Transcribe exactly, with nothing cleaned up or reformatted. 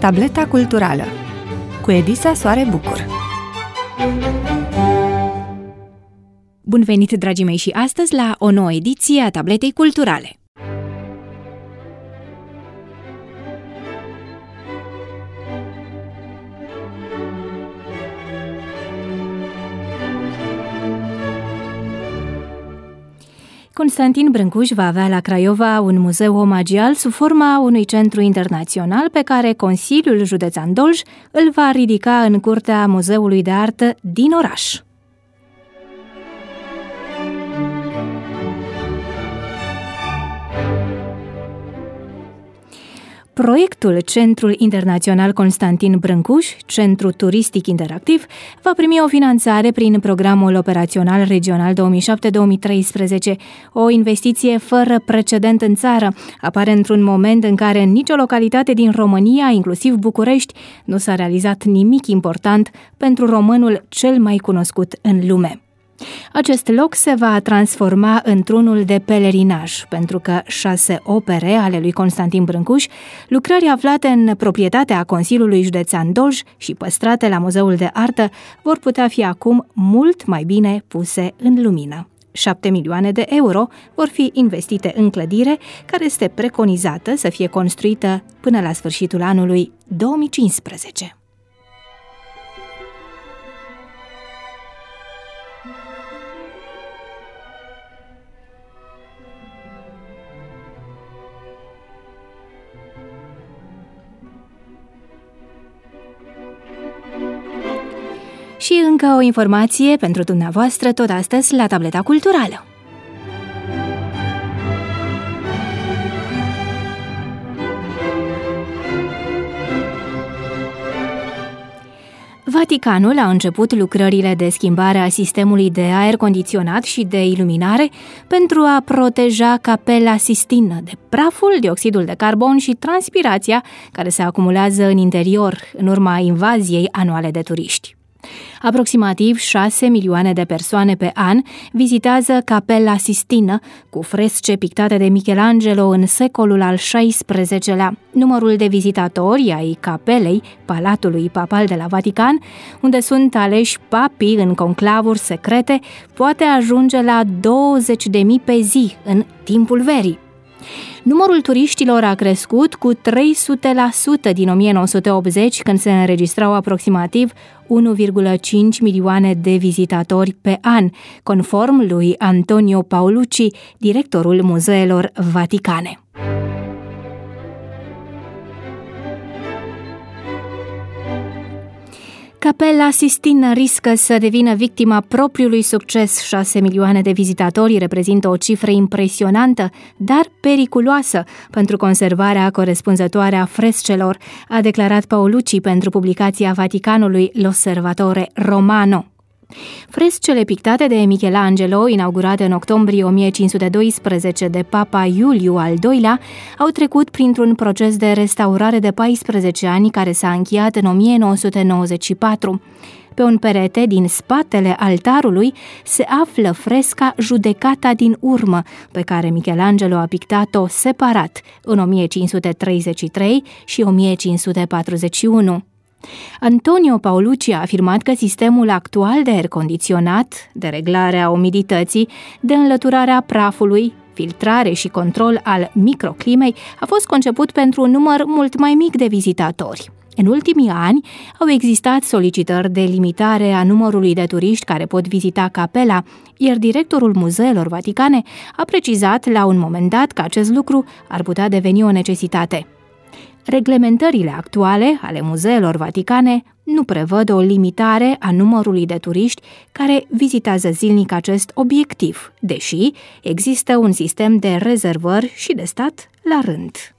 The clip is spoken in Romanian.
Tableta culturală cu Edisa Soare Bucur. Bun venit, dragii mei, și astăzi la o nouă ediție a Tabletei culturale. Constantin Brâncuș va avea la Craiova un muzeu omagial sub forma unui centru internațional pe care Consiliul Județean Dolj îl va ridica în curtea Muzeului de Artă din oraș. Proiectul Centrul Internațional Constantin Brâncuș, Centru Turistic Interactiv, va primi o finanțare prin Programul Operațional Regional două mii șapte două mii treisprezece, o investiție fără precedent în țară. Apare într-un moment în care în nicio localitate din România, inclusiv București, nu s-a realizat nimic important pentru românul cel mai cunoscut în lume. Acest loc se va transforma într-unul de pelerinaj, pentru că șase opere ale lui Constantin Brâncuș, lucrări aflate în proprietatea Consiliului Județean Dolj și păstrate la Muzeul de Artă, vor putea fi acum mult mai bine puse în lumină. Șapte milioane de euro vor fi investite în clădire, care este preconizată să fie construită până la sfârșitul anului două mii cincisprezece. Și încă o informație pentru dumneavoastră tot astăzi la Tableta Culturală. Vaticanul a început lucrările de schimbare a sistemului de aer condiționat și de iluminare pentru a proteja Capela Sistină de praful, dioxidul de carbon și transpirația care se acumulează în interior în urma invaziei anuale de turiști. Aproximativ șase milioane de persoane pe an vizitează Capela Sistină, cu fresce pictate de Michelangelo în secolul al șaisprezecelea. Numărul de vizitatori ai capelei, Palatului Papal de la Vatican, unde sunt aleși papii în conclavuri secrete, poate ajunge la douăzeci de mii pe zi în timpul verii. Numărul turiștilor a crescut cu trei sute la sută din o mie nouă sute optzeci, când se înregistrau aproximativ unu virgulă cinci milioane de vizitatori pe an, conform lui Antonio Paolucci, directorul muzeelor vaticane. Capela Sistină riscă să devină victima propriului succes. șase milioane de vizitatori reprezintă o cifră impresionantă, dar periculoasă pentru conservarea corespunzătoare a frescelor, a declarat Paolucci pentru publicația Vaticanului L'Osservatore Romano. Frescele pictate de Michelangelo, inaugurate în octombrie o mie cinci sute doisprezece de Papa Iuliu al doilea, au trecut printr-un proces de restaurare de paisprezece ani care s-a încheiat în o mie nouă sute nouăzeci și patru. Pe un perete din spatele altarului se află fresca Judecata din urmă, pe care Michelangelo a pictat-o separat în o mie cinci sute treizeci și trei și o mie cinci sute patruzeci și unu. Antonio Paolucci a afirmat că sistemul actual de aer condiționat, de reglare a umidității, de înlăturare a prafului, filtrare și control al microclimei a fost conceput pentru un număr mult mai mic de vizitatori. În ultimii ani au existat solicitări de limitare a numărului de turiști care pot vizita capela, iar directorul muzeelor vaticane a precizat la un moment dat că acest lucru ar putea deveni o necesitate. Reglementările actuale ale muzeelor vaticane nu prevăd o limitare a numărului de turiști care vizitează zilnic acest obiectiv, deși există un sistem de rezervări și de stat la rând.